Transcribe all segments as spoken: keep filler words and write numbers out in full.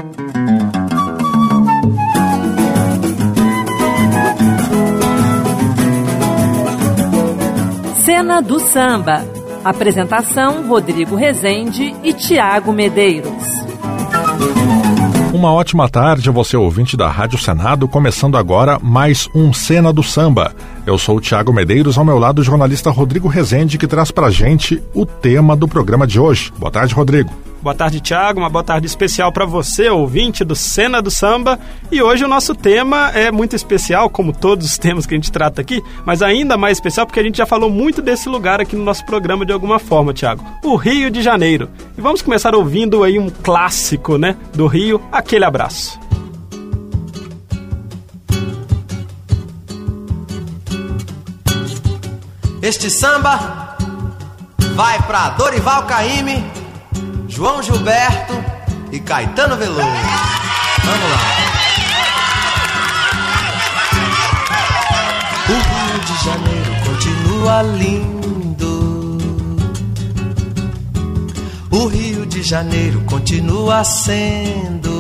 Cena do Samba. Apresentação: Rodrigo Rezende e Tiago Medeiros. Uma ótima tarde a você, ouvinte da Rádio Senado, começando agora mais um Cena do Samba. Eu sou o Tiago Medeiros, ao meu lado o jornalista Rodrigo Rezende, que traz pra gente o tema do programa de hoje. Boa tarde, Rodrigo. Boa tarde, Tiago. Uma boa tarde especial para você, ouvinte do Cena do Samba. E hoje o nosso tema é muito especial, como todos os temas que a gente trata aqui, mas ainda mais especial porque a gente já falou muito desse lugar aqui no nosso programa de alguma forma, Tiago. O Rio de Janeiro. E vamos começar ouvindo aí um clássico, né, do Rio, Aquele Abraço. Este samba vai pra Dorival Caymmi, João Gilberto e Caetano Veloso. Vamos lá. O Rio de Janeiro continua lindo. O Rio de Janeiro continua sendo.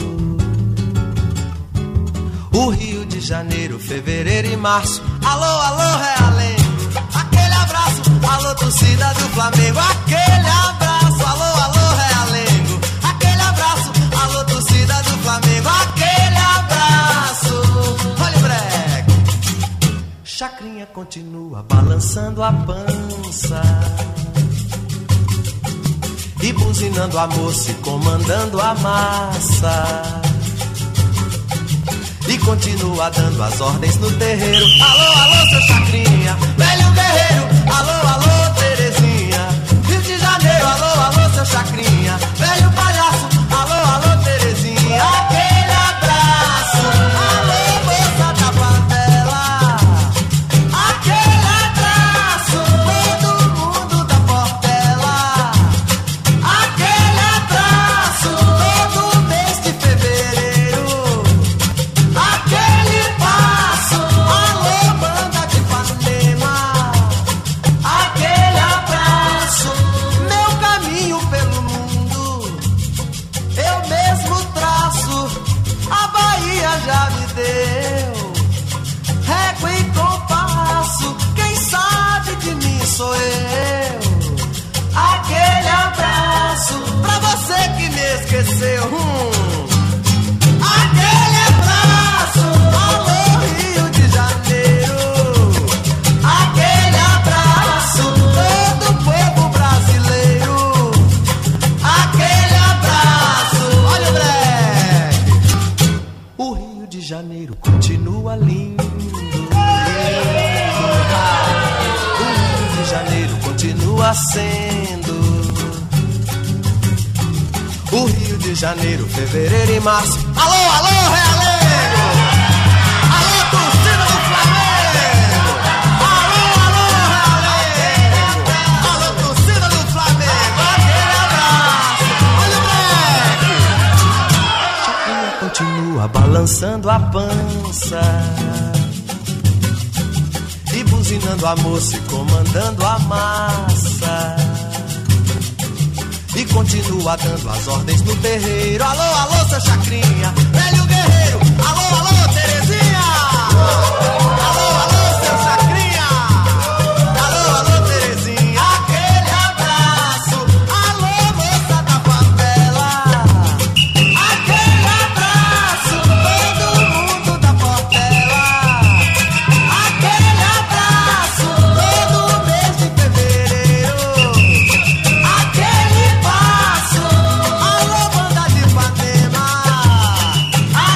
O Rio de Janeiro, fevereiro e março. Alô, alô, Realengo. Aquele abraço. Alô, torcida do Flamengo. Aquele abraço. Alô, alô, Realengo. Aquele abraço. Alô, torcida do Flamengo. Aquele abraço. Olha o breque. Chacrinha continua balançando a pança e buzinando a moça e comandando a massa. E continua dando as ordens no terreiro. Alô, alô, seu Chacrinha, velho guerreiro. Alô, alô, Terezinha, Rio de Janeiro. Alô, alô, seu Chacrinha, velho palhaço. Alô, alô, Terezinha, aquele abraço. Alô, moça da favela, aquele abraço. Todo mundo da Portela, aquele abraço. Todo mês de fevereiro, aquele passo. Alô, banda de Ipanema, aquele abraço. Meu caminho pelo mundo eu mesmo traço. A Bahia já me deu régua e compasso. Quem sabe de mim sou eu. Aquele abraço pra você que me esqueceu. Hum. Aquele abraço, alô, Rio de Janeiro. Aquele abraço, todo o povo brasileiro. Aquele abraço, olha o breque. O Rio de Janeiro continua lindo. O Rio de Janeiro continua sendo. O Rio de Janeiro, fevereiro e março. Alô, alô, Realengo! Alô, torcida do Flamengo! Alô, alô, Realengo! Alô, torcida do Flamengo! Aquele abraço! Olha o breque! Chacrinha continua balançando a pança e buzinando a moça e comandando a massa. E continua dando as ordens no terreiro. Alô, alô, seu Chacrinha, velho guerreiro. Alô, alô, Terezinha. Alô, alô, seu Chacrinha. Alô, alô, Terezinha. Aquele abraço. Alô, moça da favela. Aquele abraço. Todo mundo da Portela. Aquele abraço. Todo mês de fevereiro. Aquele passo, alô, banda de Ipanema.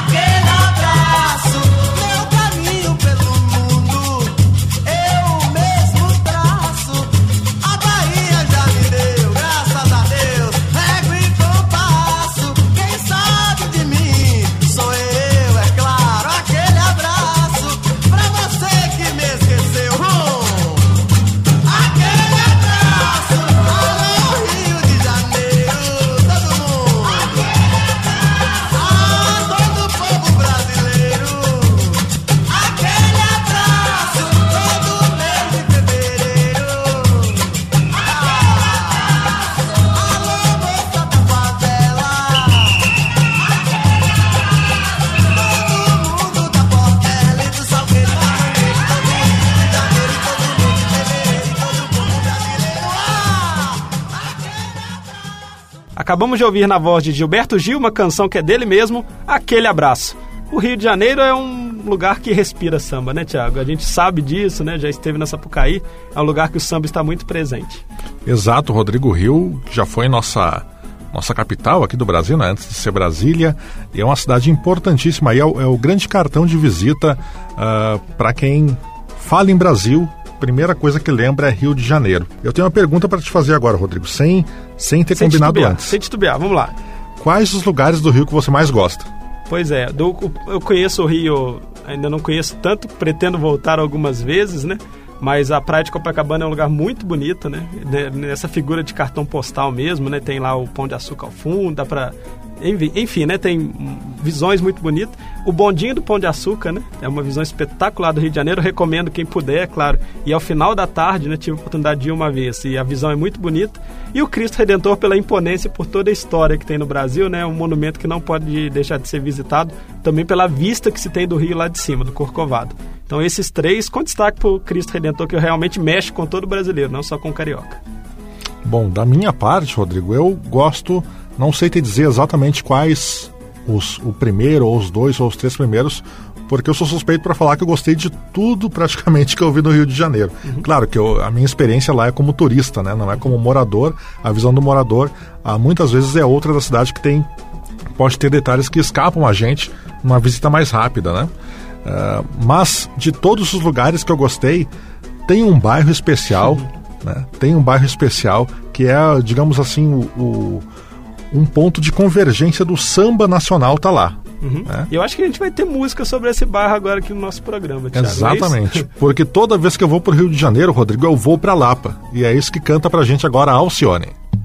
Acabamos de ouvir na voz de Gilberto Gil uma canção que é dele mesmo, Aquele Abraço. O Rio de Janeiro é um lugar que respira samba, né, Tiago? A gente sabe disso, né? Já esteve na Sapucaí, é um lugar que o samba está muito presente. Exato, Rodrigo Rio já foi nossa, nossa capital aqui do Brasil, né? Antes de ser Brasília, e é uma cidade importantíssima, e é o, é o grande cartão de visita uh, para quem fala em Brasil. Primeira coisa que lembra é Rio de Janeiro. Eu tenho uma pergunta para te fazer agora, Rodrigo, sem, sem ter sem combinado titubear, antes. Sem titubear, vamos lá. Quais os lugares do Rio que você mais gosta? Pois é, do, eu conheço o Rio, ainda não conheço tanto, pretendo voltar algumas vezes, né? Mas a Praia de Copacabana é um lugar muito bonito, né? Nessa figura de cartão postal mesmo, né? Tem lá o Pão de Açúcar ao fundo, dá pra... Enfim, né? Tem visões muito bonitas. O bondinho do Pão de Açúcar, né? É uma visão espetacular do Rio de Janeiro. Recomendo quem puder, claro. E ao final da tarde, né? Tive a oportunidade de ir uma vez. E a visão é muito bonita. E o Cristo Redentor pela imponência, por toda a história que tem no Brasil, né? Um monumento que não pode deixar de ser visitado. Também pela vista que se tem do Rio lá de cima, do Corcovado. Então esses três, com destaque para o Cristo Redentor, que realmente mexe com todo brasileiro, não só com o carioca. Bom, da minha parte, Rodrigo, eu gosto... Não sei te dizer exatamente quais os, o primeiro, ou os dois, ou os três primeiros, porque eu sou suspeito para falar que eu gostei de tudo praticamente que eu vi no Rio de Janeiro. Uhum. Claro que eu, a minha experiência lá é como turista, né? Não é como morador. A visão do morador, ah, muitas vezes é outra da cidade que tem, pode ter detalhes que escapam a gente numa visita mais rápida, né? Uh, mas de todos os lugares que eu gostei, tem um bairro especial, uhum. né? Tem um bairro especial que é, digamos assim, o... o um ponto de convergência do samba nacional tá lá. Uhum. Né? E eu acho que a gente vai ter música sobre esse bairro agora aqui no nosso programa, Thiago. Exatamente. É porque toda vez que eu vou pro Rio de Janeiro, Rodrigo, eu vou pra Lapa. E é isso que canta pra gente agora a Alcione.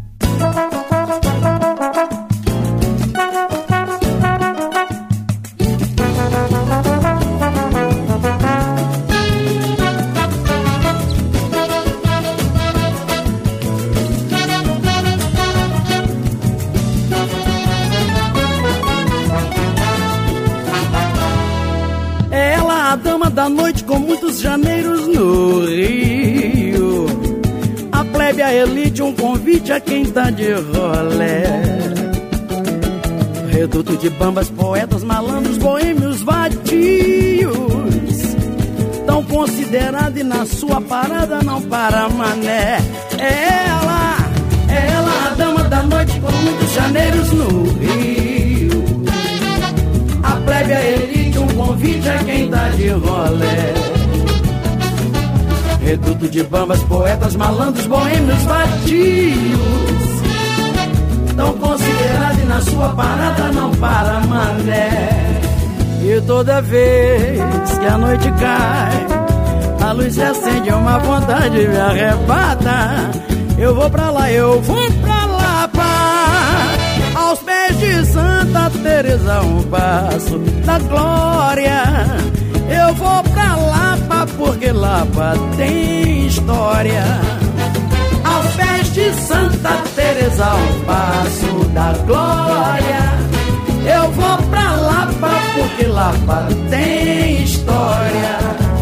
Da noite com muitos janeiros no Rio, a plebe, a elite, um convite a quem tá de rolé. Reduto de bambas, poetas, malandros, boêmios, vadios, tão considerada e na sua parada não para mané. Ela, ela, a dama da noite com muitos janeiros no Rio, a plebe, a elite, um convite a quem tá de rolé. Reduto de bambas, poetas, malandros, boêmios, vadios, tão considerado e na sua parada não para mané. E toda vez que a noite cai, a luz se acende, uma vontade me arrebata. Eu vou pra lá, eu vou pra Lapa, aos pés de Santa Teresa, um passo da glória. Eu vou pra Lapa, porque Lapa tem história. Aos pés de Santa Teresa, um passo da glória. Eu vou pra Lapa, porque Lapa tem história.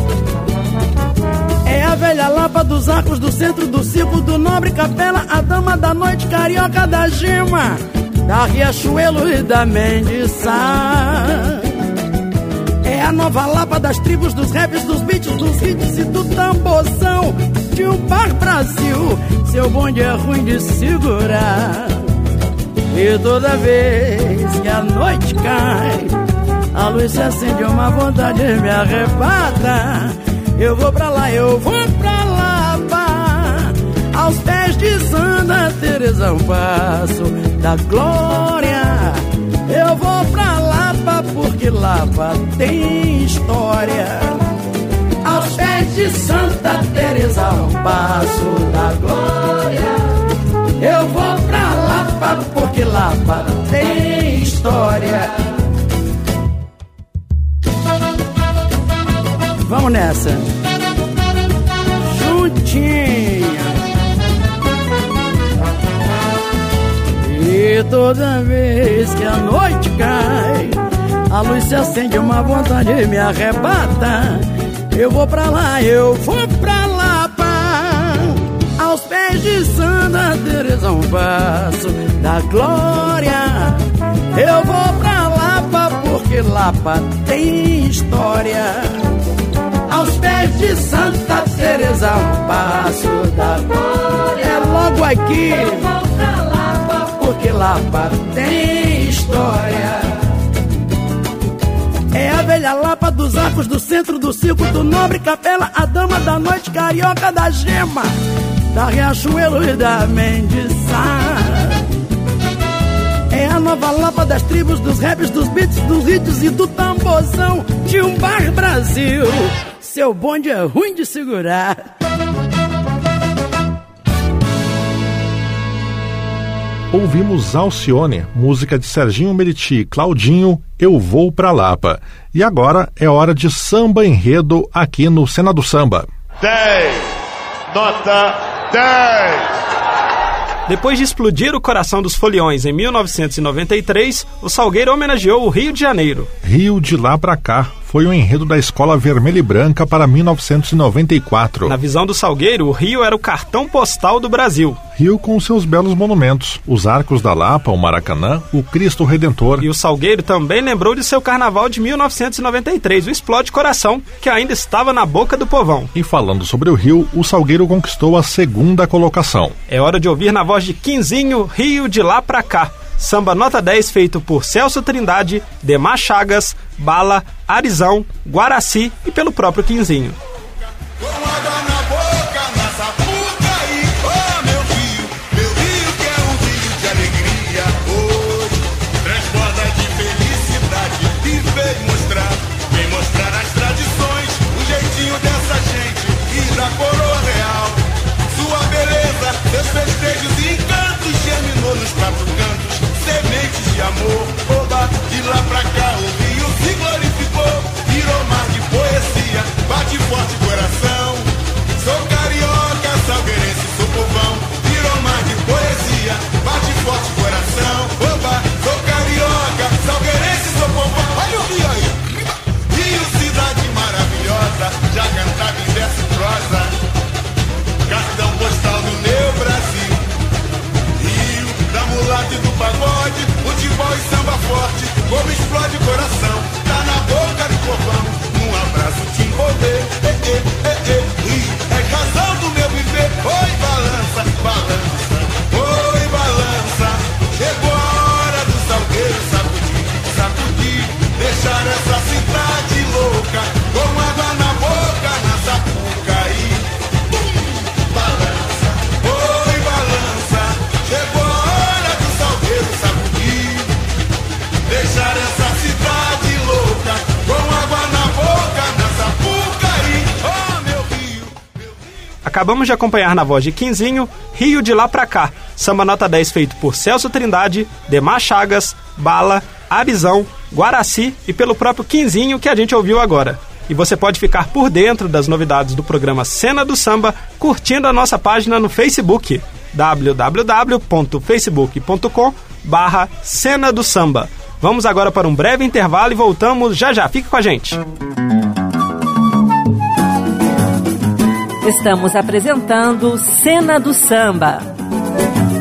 É a velha Lapa dos arcos, do centro do circo, do nobre Capela, a dama da noite, carioca da Gema, da Riachuelo e da Mendiçá. É a nova Lapa das tribos, dos raps, dos beats, dos hits e do tamborzão de um bar Brasil. Seu bonde é ruim de segurar. E toda vez que a noite cai, a luz se acende, uma vontade me arrebata. Eu vou pra lá, eu vou pra Lapa, aos pés de Santa Teresa, um passo da glória. Eu vou pra Lapa, porque Lapa tem história. Aos pés de Santa Teresa, um passo da glória. Eu vou pra Lapa, porque Lapa tem história. Vamos nessa. Juntinha. E toda vez que a noite cai, a luz se acende, uma vontade me arrebata. Eu vou pra lá, eu vou pra Lapa, aos pés de Santa Teresa um passo da glória. Eu vou pra Lapa porque Lapa tem história. Aos pés de Santa Teresa um passo da glória. É logo aqui. Eu vou pra Lapa porque Lapa tem história. É a velha Lapa dos Arcos, do centro do circo, do Nobre Capela, a dama da noite, carioca da gema, da Riachuelo e da Mendiçá. É a nova Lapa das tribos, dos raps, dos beats, dos hits e do tamborzão de um bar Brasil. Seu bonde é ruim de segurar. Ouvimos Alcione, música de Serginho Meriti e Claudinho, Eu Vou Pra Lapa. E agora é hora de samba enredo aqui no Cena do Samba. dez, nota dez. Depois de explodir o coração dos foliões em mil novecentos e noventa e três, o Salgueiro homenageou o Rio de Janeiro. Rio de lá pra cá foi o enredo da Escola Vermelha e Branca para mil novecentos e noventa e quatro. Na visão do Salgueiro, o Rio era o cartão postal do Brasil. Rio com seus belos monumentos, os Arcos da Lapa, o Maracanã, o Cristo Redentor. E o Salgueiro também lembrou de seu carnaval de mil novecentos e noventa e três, o Explode Coração, que ainda estava na boca do povão. E falando sobre o Rio, o Salgueiro conquistou a segunda colocação. É hora de ouvir na voz de Quinzinho, Rio de lá pra cá. Samba nota dez feito por Celso Trindade, Demar Chagas, Bala, Arizão, Guaraci e pelo próprio Quinzinho. Com água na boca, na Sapucaí, oh meu rio, meu rio que é um rio de alegria, hoje transborda de felicidade e vem mostrar, vem mostrar as tradições, o jeitinho dessa gente e da coroa real, sua beleza, seus festejos e encantos, germinou nos quatro cantos, sementes de amor, oba, de lá pra cá o rio se glorificou, virou mar de poesia, bate forte coração. Sou carioca, salgueirense, sou povão, virou mar de poesia, bate forte coração. Oba, sou carioca, salgueirense, sou povão. Olha o rio aí. Rio, cidade maravilhosa, já cantava em verso e prosa, cartão postal do meu Brasil. Rio, da mulata e do pagode, futebol e samba forte, como explode o coração, tá na boca do povão, num abraço te envolver, eh, eh, eh, eh, Rio, é razão do meu viver, oi balança, balança, oi balança, chegou a hora do Salgueiro sacudir, sacudir, deixar essa cidade louca, com água na boca, na Sapucaí, balança, oi balança, chegou a hora do Salgueiro sacudir, deixar essa cidade louca, com água na boca, na Sapucaí, oh meu rio, meu rio. Acabamos de acompanhar na voz de Quinzinho, Rio de lá pra cá, samba nota dez feito por Celso Trindade, Demar Chagas, Bala, Arizão, Guaraci e pelo próprio Quinzinho que a gente ouviu agora. E você pode ficar por dentro das novidades do programa Cena do Samba curtindo a nossa página no Facebook, w w w ponto facebook ponto com barra Cena do Samba. Vamos agora para um breve intervalo e voltamos já já. Fique com a gente. Estamos apresentando Cena do Samba.